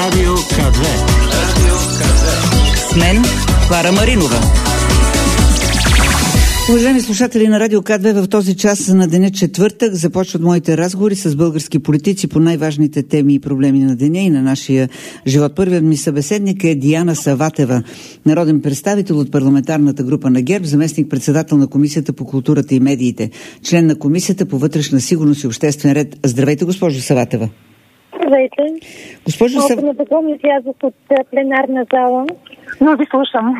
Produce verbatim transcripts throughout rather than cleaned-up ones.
Радио К две. Радио К две. С мен Клара Маринова. Уважаеми слушатели на Радио К две, в този час на деня четвъртък започват моите разговори с български политици по най-важните теми и проблеми на деня и на нашия живот. Първият ми събеседник е Диана Саватева, народен представител от парламентарната група на ГЕРБ, заместник-председател на Комисията по културата и медиите, член на Комисията по вътрешна сигурност и обществен ред. Здравейте, госпожо Саватева. Здравейте. Госпожо Саватева. Малко незаконно излязох от пленарна зала, но ви слушам.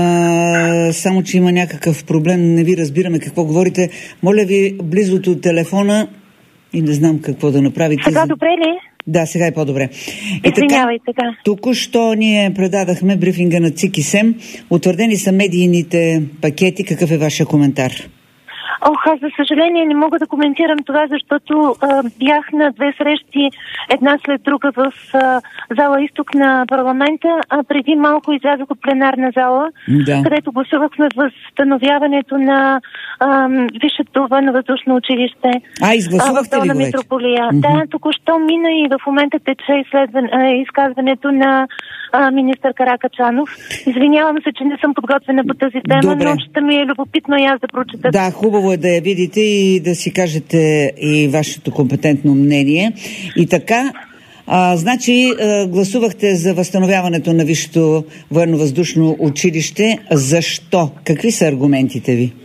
А, само, че има някакъв проблем, не ви разбираме какво говорите. Моля ви, близо до телефона и не знам какво да направите. Сега добре ли? Да, сега е по-добре. Извинявайте, да. Току-що ние предадахме брифинга на ЦИК и СЕМ. Утвърдени са медийните пакети. Какъв е вашия коментар? Ох, аз за съжаление не мога да коментирам това, защото а, бях на две срещи, една след друга в а, зала Изток на парламента, а преди малко излязох от пленарна зала, да. където гласувахме възстановяването на а, Висшето военновъздушно училище. А, изгласувахте ли го вече? Митрополия. Mm-hmm. Да, току-що мина и в момента тече изследван, а, изказването на а, министър Каракачанов. Извинявам се, че не съм подготвена по тази тема, Добре. но ще ми е любопитно и аз да прочета. Да, хубаво е да я видите и да си кажете и вашето компетентно мнение. И така, а, значи а, гласувахте за възстановяването на Висшето военновъздушно училище. Защо? Какви са аргументите ви?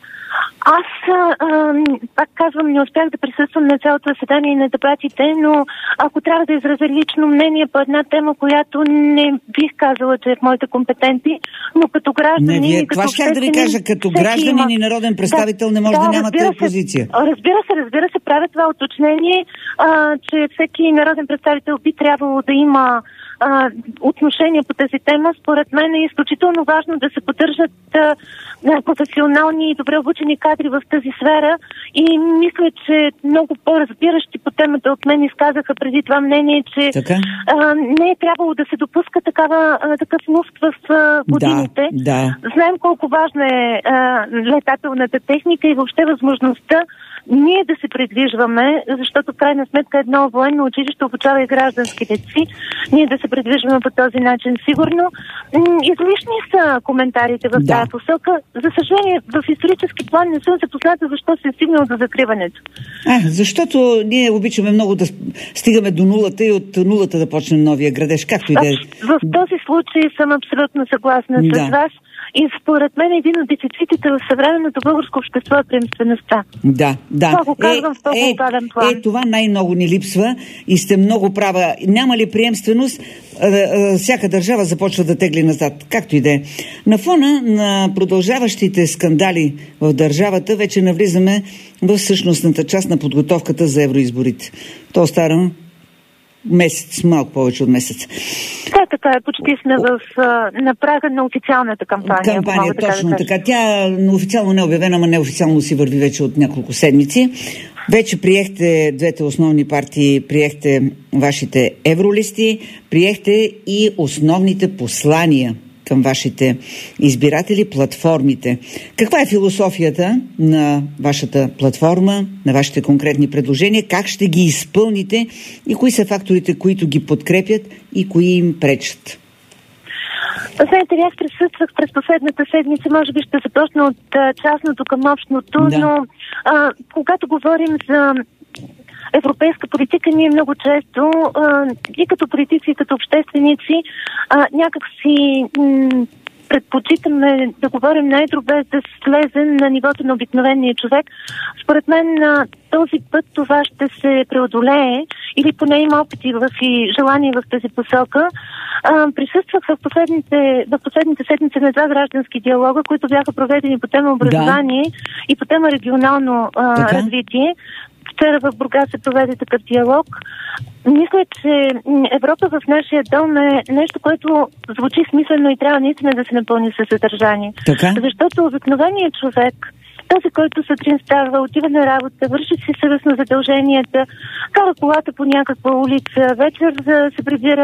Аз, а, пак казвам, не успях да присъствам на цялото заседание и на дебатите, но ако трябва да изразя лично мнение по една тема, която не бих казала, че е в моите компетенции, но като гражданин... Не, вие, и като това ще да ви кажа, като гражданин има... и народен представител да, не може да, да нямате разбира позиция. Се, разбира се, разбира се, правя това уточнение, а, че всеки народен представител би трябвало да има а, отношение по тази тема. Според мен е изключително важно да се поддържат а, професионални и добре обучени кадри в тази сфера и мисля, че много по-разбиращи по темата от мен изказаха преди това мнение, че а, не е трябвало да се допуска такава, а, такъв луфт в а, годините. Да, да. Знаем колко важна е а, летателната техника и въобще възможността ние да се придвижваме, защото в крайна сметка едно военно училище обучава и гражданските си. Ние да се придвижваме по този начин. Сигурно м- излишни са коментарите в да. тази посока. За съжаление, в исторически план не съм запозната защо се е стигнал до закриването. А, защото ние обичаме много да стигаме до нулата и от нулата да почнем новия градеж, както и да е. В този случай съм абсолютно съгласна да. с вас. И според мен един от дефицитите в съвременното българско общество е приемствеността. Да, да. Това го казвам в този глобален план. Е, това най-много ни липсва и сте много права. Няма ли приемственост, всяка държава започва да тегли назад, както и да е. На фона на продължаващите скандали в държавата вече навлизаме в същностната част на подготовката за евроизборите. То стара месец, малко повече от месец. Да, така е. Почти сме в, на прага на официалната кампания. Кампания, така точно да така. Тя официално не е обявена, но неофициално си върви вече от няколко седмици. Вече приехте двете основни партии, приехте вашите евролисти, приехте и основните послания към вашите избиратели, платформите. Каква е философията на вашата платформа, на вашите конкретни предложения? Как ще ги изпълните и кои са факторите, които ги подкрепят и кои им пречат? Знаете ли, аз присъствах през последната седмица, може би ще започна от а, частното към общото, да. но а, когато говорим за европейска политика, ние много често а, и като политици, и като общественици а, някак си м- предпочитаме да говорим най-добре да слезем на нивото на обикновения човек. Според мен на този път това ще се преодолее или поне има опити в и желание в тази посока. А, присъствах в последните, в последните седмици на два граждански диалога, които бяха проведени по тема образование да. и по тема регионално а, развитие. Вчера в Бургас се проведе такъв диалог. Мисля, че Европа в нашия дом е нещо, което звучи смислено и трябва наистина да се напълни със съдържание. Така? Защото обикновеният човек, този, който сутрин става, отива на работа, върши си съвестно задълженията, кара колата по някаква улица, вечер се прибира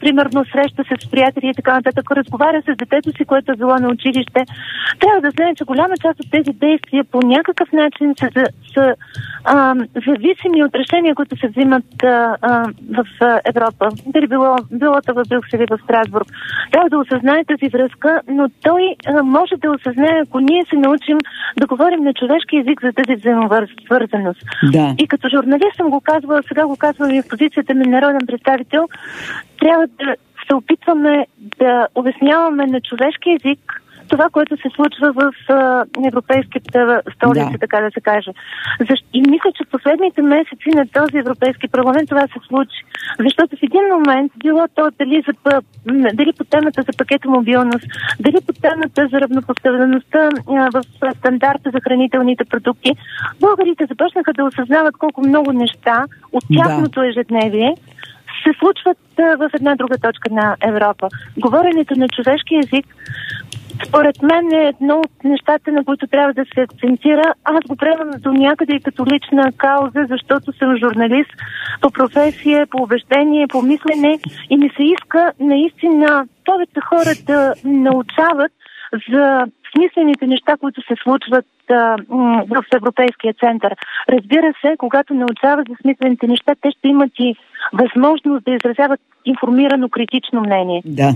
примерно среща се с приятели и така нататък, разговаря с детето си, което е било на училище, трябва да знае, че голяма част от тези действия по някакъв начин са, са, са а, зависими от решения, които се взимат а, а, в а, Европа. Дали било, било в Брюксел или в Страсбург. Трябва да осъзнае тази връзка, но той а, може да осъзнае, ако ние се научим да говорим на човешки език за тази взаимосвързаност. Да. И като журналист съм го казвала, сега го казвам и в позицията на народен представител, трябва да се опитваме да обясняваме на човешки език това, което се случва в а, европейските столици, да. така да се каже. Защ... И мисля, че в последните месеци на този Европейски парламент това се случи. Защото в един момент, било то дали, за, дали по темата за пакета мобилност, дали по темата за равнопоставеността а, в стандарта за хранителните продукти, българите започнаха да осъзнават колко много неща от тяхното да. ежедневие се случват а, в една друга точка на Европа. Говоренето на човешки език според мен е едно от нещата, на които трябва да се акцентира. Аз го приемам до някъде и като лична кауза, защото съм журналист по професия, по убеждение, по мислене и ми се иска наистина повече хора да научават за смислените неща, които се случват а, м- в Европейския център. Разбира се, когато научават за смислените неща, те ще имат и възможност да изразяват информирано критично мнение. Да.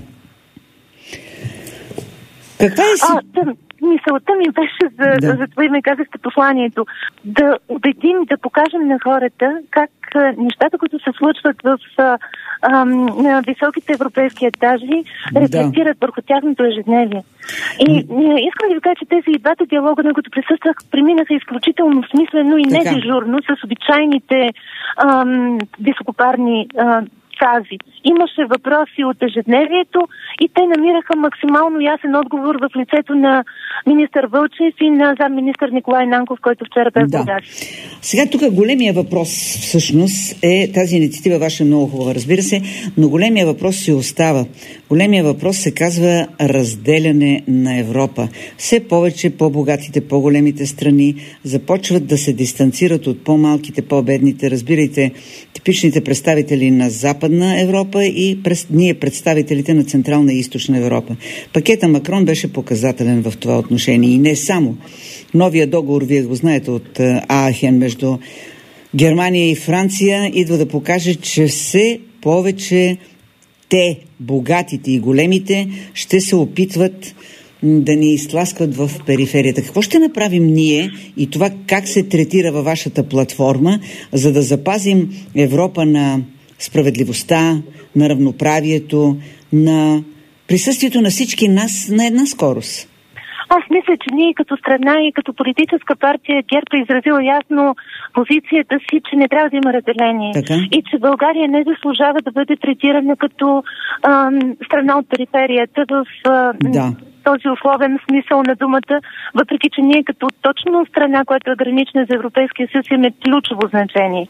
Каква е си... А, да, мисълта ми беше за, да. за това име казахте посланието. Да убедим, да покажем на хората как а, нещата, които се случват в а, а, на високите европейски етажи, рефлектират да. върху тяхното ежедневие. И а, искам да ви кажа, че тези и двата диалога, на които присъствах, преминаха изключително смислено и недежурно с обичайните а, високопарни а, кази. Имаше въпроси от ежедневието и те намираха максимално ясен отговор в лицето на министър Вълчев и на замминистър Николай Нанков, който вчера бе в да. Бургас. Сега тук големия въпрос всъщност е тази инициатива ваша е много хубава, разбира се, но големия въпрос си остава. Големия въпрос се казва разделяне на Европа. Все повече по-богатите, по-големите страни започват да се дистанцират от по-малките, по-бедните. Разбирайте, типичните представители на Западна Европа и през, ние представителите на Централна и Източна Европа. Пакета Макрон беше показателен в това отношение и не само. Новия договор, вие го знаете, от Аахен между Германия и Франция идва да покаже, че все повече те, богатите и големите, ще се опитват да ни изтласкват в периферията. Какво ще направим ние и това как се третира във вашата платформа, за да запазим Европа на справедливостта, на равноправието, на присъствието на всички нас на една скорост? Аз мисля, че ние като страна и като политическа партия ГЕРБ е изразила ясно позицията си, че не трябва да има разделение. Така? И че България не заслужава да бъде третирана като ам, страна от периферията в ам, да. този условен смисъл на думата, въпреки че ние като точно страна, която е гранична за Европейския съюз, имаме ключово значение.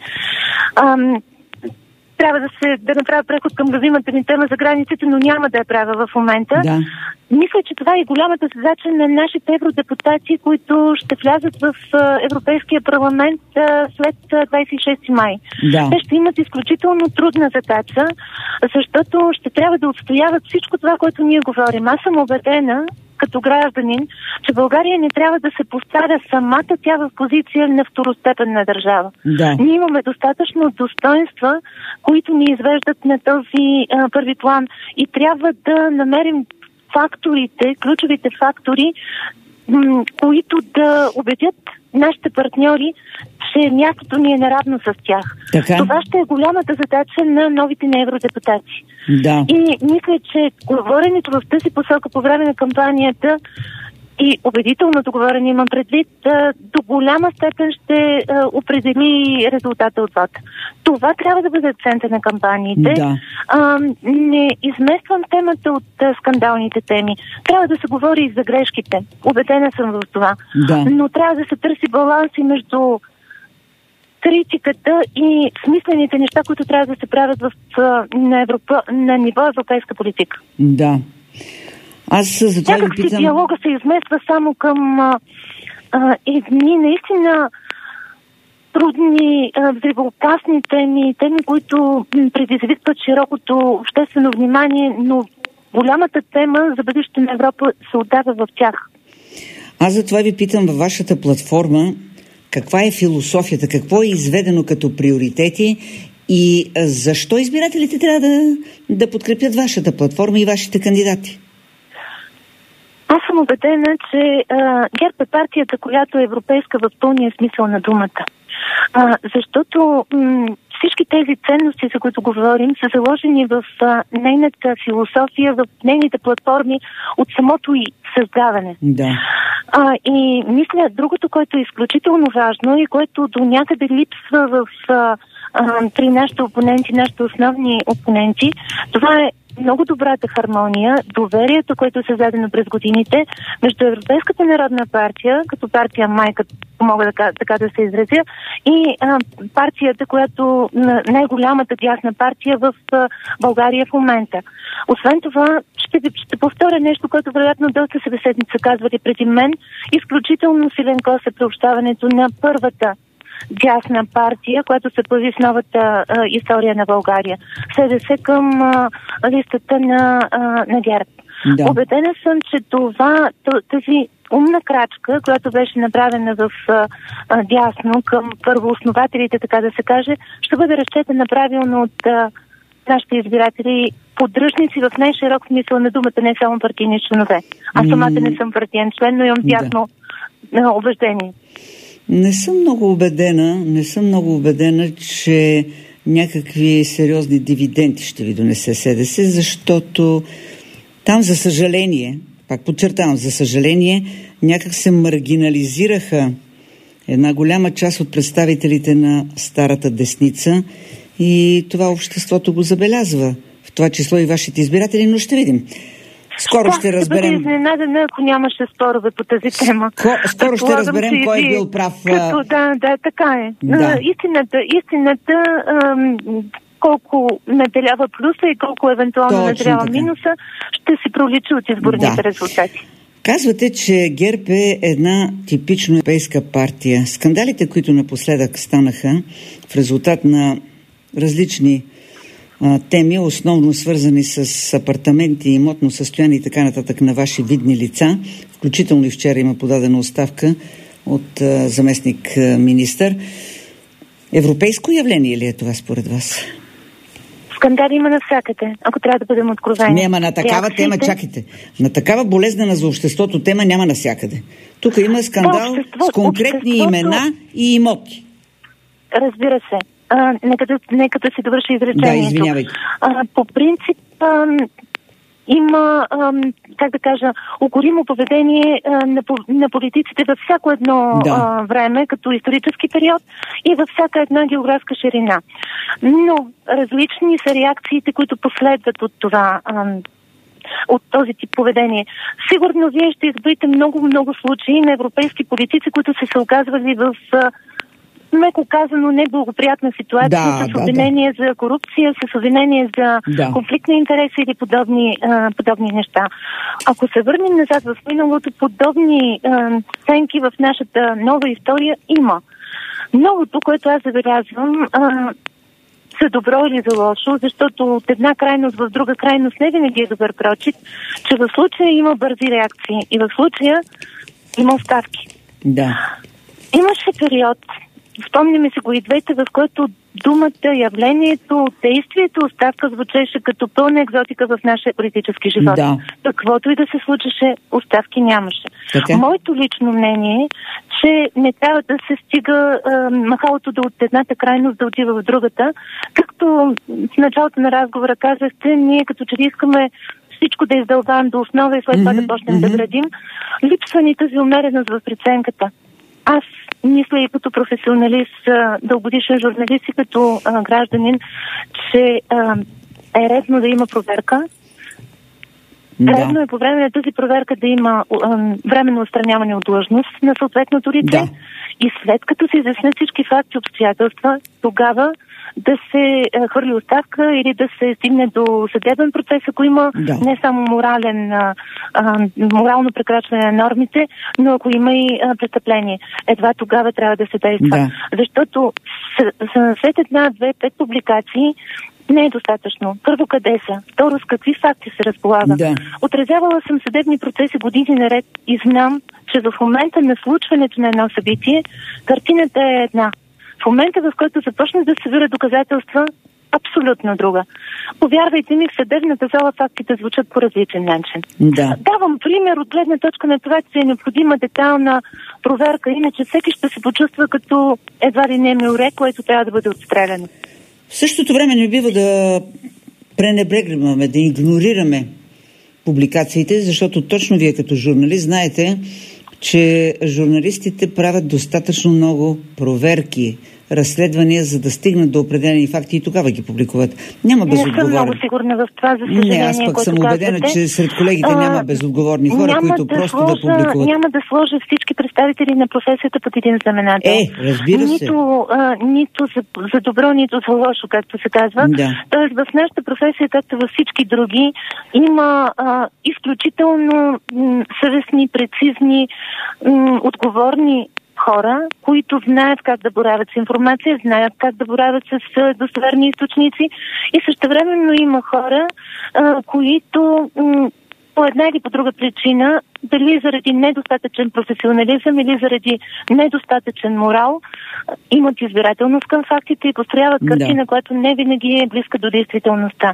Ам, Трябва да се да направя преход към любимата ни тема за границите, но няма да я правя в момента. Да. Мисля, че това е голямата задача на нашите евродепутати, които ще влязат в Европейския парламент след двадесет и шести май. Да. Те ще имат изключително трудна задача, защото ще трябва да отстояват всичко това, което ние говорим. Аз съм убедена, като гражданин, че България не трябва да се поставя самата тя в позиция на второстепенна държава. Да. Ние имаме достатъчно достоинства, които ни извеждат на този а, първи план и трябва да намерим факторите, ключовите фактори, м- които да убедят нашите партньори, че мястото ни е наравно с тях. Така? Това ще е голямата задача на новите на евродепутати. Да. И мисля, че говоренето в тази посока по време на кампанията и убедителното говорене, имам предвид, до голяма степен ще определи резултата от вода. Това трябва да бъде акцента на кампаниите. Да. А, не измествам темата от а, скандалните теми. Трябва да се говори и за грешките. Убедена съм в това. Да. Но трябва да се търси баланс и между критиката и смислените неща, които трябва да се правят в, на, Европа, на ниво европейска политика. Да. Аз за това ви питам... диалога се измества само към... А, а, и ние наистина трудни, взривоопасни теми, теми, които предизвикват широкото обществено внимание, но голямата тема за бъдещето на Европа се отдава в тях. Аз затова ви питам във вашата платформа каква е философията, какво е изведено като приоритети и защо избирателите трябва да, да подкрепят вашата платформа и вашите кандидати? Аз съм убедена, че а, ГЕРБ е партията, която е европейска в пълния смисъл на думата. А, защото м- всички тези ценности, за които говорим, са заложени в а, нейната философия, в нейните платформи от самото и създаване. Да. А, и мисля, другото, което е изключително важно и което до някъде липсва в, а, а, при нашите опоненти, нашите основни опоненти, това е много добрата хармония, доверието, което е създадено през годините между Европейската народна партия, като партия майка, мога да, така да се изразя, и а, партията, която най-голямата дясна партия в а, България в момента. Освен това, ще, ще повторя нещо, което вероятно доста събеседница казвали преди мен. Изключително силен кос е приобщаването на първата дясна партия, която се появи в новата а, история на България. СДС към а, листата на, а, на ГЕРБ. Да. Убедена съм, че това, тази умна крачка, която беше направена в а, а, дясно към първооснователите, така да се каже, ще бъде разчетена правилно от а, нашите избиратели, поддръжници в най-широк смисъл на думата, не само партийни членове. Аз самата не съм партиен член, но имам дясно да. убеждение. Не съм много убедена, не съм много убедена, че някакви сериозни дивиденти ще ви донесе СДС, защото там, за съжаление, пак подчертавам, за съжаление, някак се маргинализираха една голяма част от представителите на старата десница и това обществото го забелязва, в това число и вашите избиратели, но ще видим. Скоро ще разберем... Ще бъде изненадана, ако нямаше спорове по тази тема. Скоро, скоро ще разберем кой е бил прав. Като, да, да, така е. Да. Истината, истината ам, колко наделява плюса и колко евентуално точно наделява така. Минуса, ще си проличи от изборните да. резултати. Казвате, че ГЕРБ е една типично европейска партия. Скандалите, които напоследък станаха в резултат на различни теми, основно свързани с апартаменти, имотно състояние и така нататък на ваши видни лица. Включително и вчера има подадена оставка от а, заместник а, министър. Европейско явление ли е това според вас? Скандали има навсякъде, ако трябва да бъдем откровени. Няма на такава Реакциите... тема, чакайте. На такава болезнена за обществото тема няма навсякъде. Тук има скандал да, общество, с конкретни обществото... имена и имоти. Разбира се. А, нека, да, нека да си довърши изречението. Да, извинявайте. А, по принцип а, има, а, как да кажа, укоримо поведение а, на, на политиците във всяко едно да. а, време, като исторически период и във всяка една географска ширина. Но различни са реакциите, които последват от това, а, от този тип поведение. Сигурно вие ще изброите много-много случаи на европейски политици, които са се оказвали в а, меко казано неблагоприятна ситуация, да, с обвинение да, да. за корупция, с обвинение за да. конфликт на интереси или подобни, а, подобни неща. Ако се върнем назад в миналото, подобни а, сценки в нашата нова история има. Многото, което аз забелязвам, а, за добро или за лошо, защото от една крайност в друга крайност не винаги е добър прочит, че в случая има бързи реакции и в случая има оставки. Да. Имаше период, спомняме се го и двете, в който думата, явлението, действието, оставка звучеше като пълна екзотика в нашия политически живот. Да. Каквото и да се случеше, оставки нямаше. Така? Моето лично мнение е, че не трябва да се стига а, махалото да от едната крайност да отива в другата. Както в началото на разговора казахте, ние като че ли искаме всичко да издълбаем до основа и след това mm-hmm, да почнем mm-hmm. да градим. Липсва ни тази умереност в преценката. Аз мисля и като професионалист, дългогодишен журналист и като а, гражданин, че а, е редно да има проверка. Да. Редно е по време на тази проверка да има а, временно отстраняване от длъжност на съответното лице. Да. И след като се изяснят всички факти и обстоятелства, тогава да се а, хвърли оставка или да се стигне до съдебен процес, ако има да. не само морален, а, а, морално прекрачване на нормите, но ако има и а, престъпление. Едва тогава трябва да се действа. Да. Защото след една, две, пет публикации не е достатъчно. Първо, къде са? Второ, с какви факти се разполага? Да. Отразявала съм съдебни процеси години наред и знам, че в момента на случването на едно събитие, картината е една. В момента, в който започнат да се събират доказателства, абсолютно друга. Повярвайте ми, в съдебната зала фактите звучат по различен начин. Да. Давам пример от гледна точка на това, че е необходима детайлна проверка, иначе всеки ще се почувства като едва ли не мюре, което трябва да бъде отстреляно. В същото време не бива да пренебрегваме, да игнорираме публикациите, защото точно вие като журналист знаете, че журналистите правят достатъчно много проверки, разследвания, за да стигнат до определени факти и тогава ги публикуват. Няма безотговорни. Не съм много сигурна в това, за съжаление. Не, аз пък съм убедена, че сред колегите а, няма безотговорни хора, които да просто сложа, да публикуват. Няма да сложа всички представители на професията под един знаменател. Е, разбира се. Нито, а, нито за, за добро, нито за лошо, както се казва. Да. Тоест в нашата професия, както във всички други, има а, изключително м, съвестни, прецизни, м, отговорни хора, които знаят как да боравят с информация, знаят как да боравят с достоверни източници и същевременно има хора, а, които м- по една или по друга причина, дали заради недостатъчен професионализъм или заради недостатъчен морал, имат избирателност към фактите и построяват картина, да. която не винаги е близка до действителността.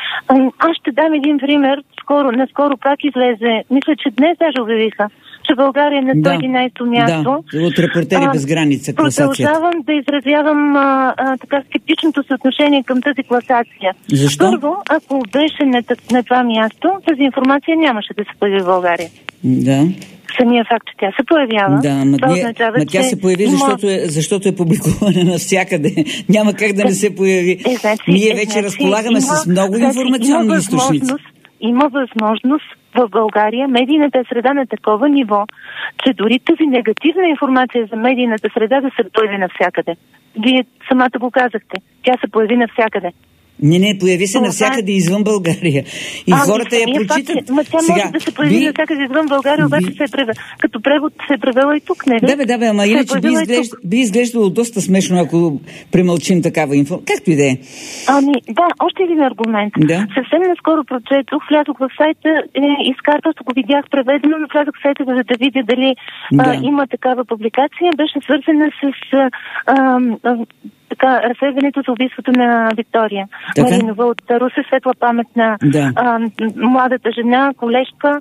Аз ще дам един пример. Скоро, наскоро как излезе, мисля, че днес даже обявиха, че България е на сто и единадесето място. Да, от Репортери без граница класацията. Продължавам да изразявам а, а, така скептичното съотношение към тази класация. Защо? Първо, ако беше на, на това място, тази информация нямаше да се появи в България. Да. Самия факт, че тя се появява. Да, ма, това означава, ма тя се появи, има... защото, е, защото е публикувана навсякъде. Няма как да не се появи. Е, значи, Ние вече е, значи, разполагаме има, с много значи, информационни има източници. Има възможност в България медийната среда на такова ниво, че дори тази негативна информация за медийната среда да се появи навсякъде. Вие самата го казахте. Тя се появи навсякъде. Не, не, появи се навсякъде извън България. И а, хората я прочитат. Ма тя сега, може да се появи ви... навсякъде извън България, обаче ви... се е превела. Като превод се е превела и тук, не ли? Да, бе, да, бе, ама иначе би, изглежд... би изглеждало доста смешно, ако премълчим такава информация. Както и да е. Ами, да, още един аргумент. Да? Съвсем наскоро прочетох, влязох в сайта, е, изкарвах, го видях преведено, но влязох в сайта, за да видя дали да. а, има такава публикация. Беше свързана с а, а, така, разследването за убийството на Виктория Маринова от Русе, светла памет на да. а, младата жена, колежка.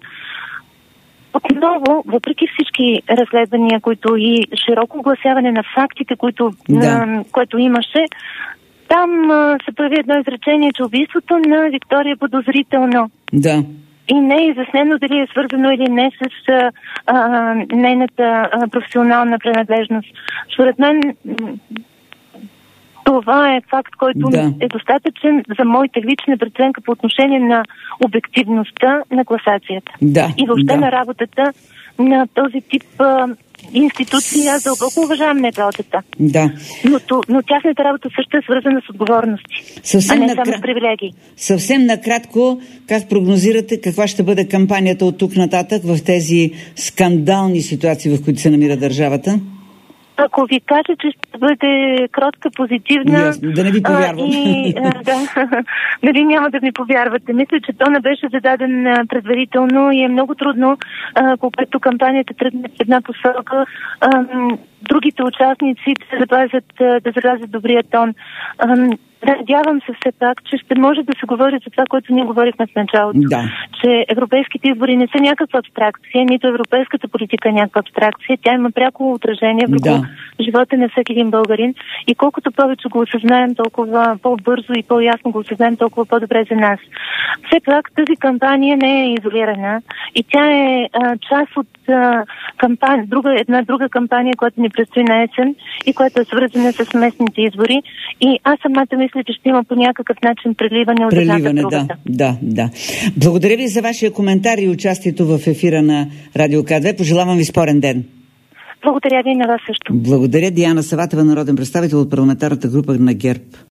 Отново, въпреки всички разследвания, които и широко огласяване на фактите, които, да. а, което имаше, там а, се появи едно изречение, че убийството на Виктория е подозрително. Да. И не е изяснено дали е свързано или не с а, а, нейната а, професионална принадлежност. Според мен това е факт, който да. е достатъчен за моите лична преценка по отношение на обективността на класацията. Да. И въобще да. на работата на този тип а, институции. Аз дълбоко уважавам НПО-тата. Да. Но, но тяхната работа също е свързана с отговорности, съвсем а не накра... само с привилегии. Съвсем накратко, как прогнозирате каква ще бъде кампанията от тук нататък в тези скандални ситуации, в които се намира държавата? Ако ви кажа, че ще бъде кротка, позитивна... Yes, да не ви повярвам. А, и, а, да, нали няма да ми повярвате. Мисля, че тона беше зададен а, предварително и е много трудно, а, когато кампанията тръгне в една посока, а, другите участници да запазят, да запазят добрия тон. А, Надявам се все пак, че ще може да се говори за това, което ние говорихме в началото. Да. Че европейските избори не са някаква абстракция, нито европейската политика е някаква абстракция. Тя има пряко отражение върху да. живота на всеки един българин. И колкото повече го осъзнаем, толкова по-бързо и по-ясно го осъзнаем, толкова по-добре за нас. Все пак тази кампания не е изолирана и тя е а, част от а, кампания, друга, една друга кампания, която ни предстои на есен и която е свързана с местните избори. И аз самата мисля, че ще има по някакъв начин преливане от едната в другата. Да, да, да. Благодаря ви за вашия коментар и участието в ефира на Радио К две. Пожелавам ви спорен ден. Благодаря ви и на вас също. Благодаря. Диана Саватева, народен представител от парламентарната група на ГЕРБ.